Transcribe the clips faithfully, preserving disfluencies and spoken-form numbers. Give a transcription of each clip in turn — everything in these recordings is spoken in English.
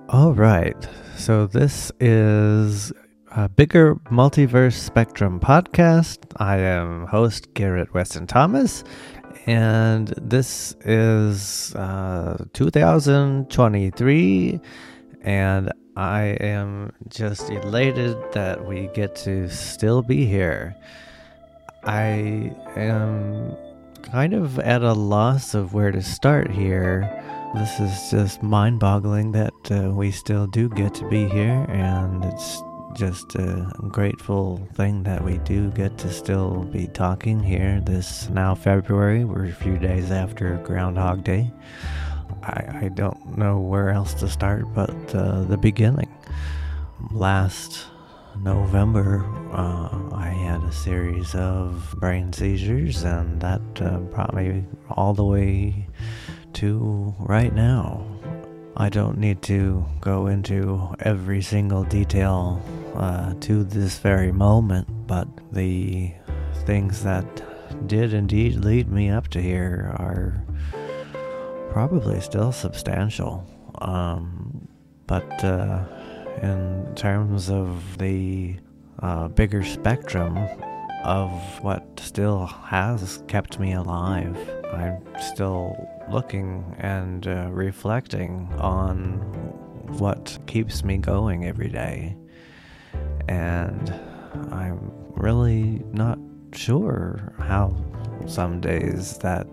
All right. So this is a Bigger Multiverse Spectrum podcast. I am host Garrett Weston Thomas, and this is uh, two thousand twenty-three, and I am just elated that we get to still be here. I am kind of at a loss of where to start here. This is just mind-boggling that uh, we still do get to be here, and it's just a grateful thing that we do get to still be talking here. This now February, we're a few days after Groundhog Day. I, I don't know where else to start but uh, the beginning. Last November, uh, I had a series of brain seizures, and that uh, brought me all the way to right now. I don't need to go into every single detail uh, to this very moment, but the things that did indeed lead me up to here are probably still substantial. Um, but uh, in terms of the uh, bigger spectrum of what still has kept me alive, I'm still looking and uh, reflecting on what keeps me going every day. And I'm really not sure how some days that,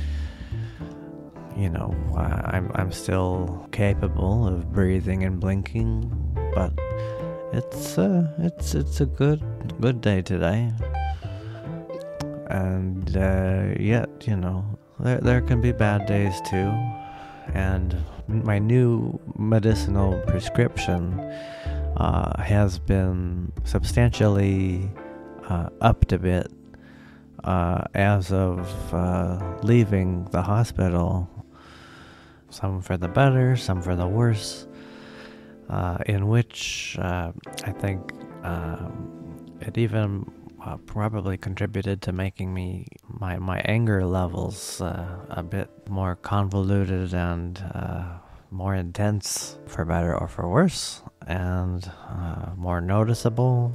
you know, I'm, I'm still capable of breathing and blinking, but it's uh, it's it's a good good day today. And uh, yet, you know, there there can be bad days too. And my new medicinal prescription uh, has been substantially uh, upped a bit uh, as of uh, leaving the hospital. Some for the better, some for the worse. Uh, in which uh, I think um, it even Uh, probably contributed to making me my my anger levels uh, a bit more convoluted and uh, more intense, for better or for worse, and uh, more noticeable,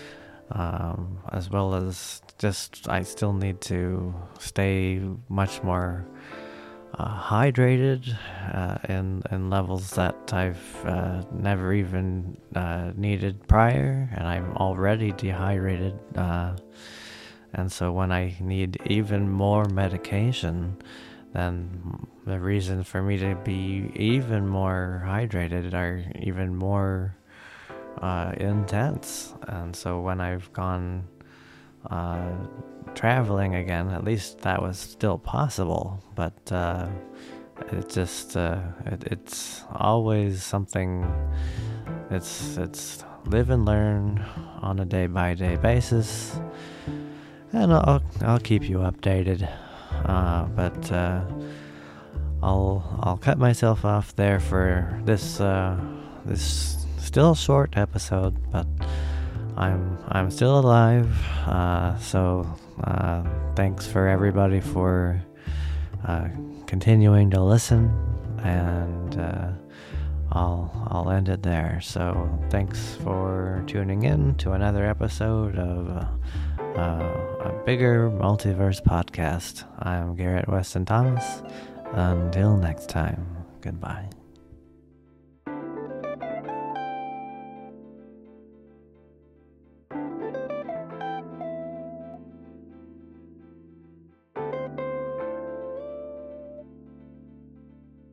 um, as well as just I still need to stay much more uh, hydrated uh, in in levels that I've uh, never even uh, needed prior, and I'm already dehydrated, uh, and so when I need even more medication, then the reason for me to be even more hydrated are even more uh, intense. And so when I've gone uh, traveling again, at least that was still possible, but uh, it just uh, it, it's always something. It's it's live and learn on a day by day basis, and I'll I'll keep you updated. Uh, but uh, I'll I'll cut myself off there for this uh, this still short episode, but I'm I'm still alive. Uh, so uh, thanks for everybody for uh, continuing to listen, and uh, I'll I'll end it there. So thanks for tuning in to another episode of uh, uh, a Bigger Multiverse podcast. I'm Garrett Weston Thomas. Until next time, goodbye.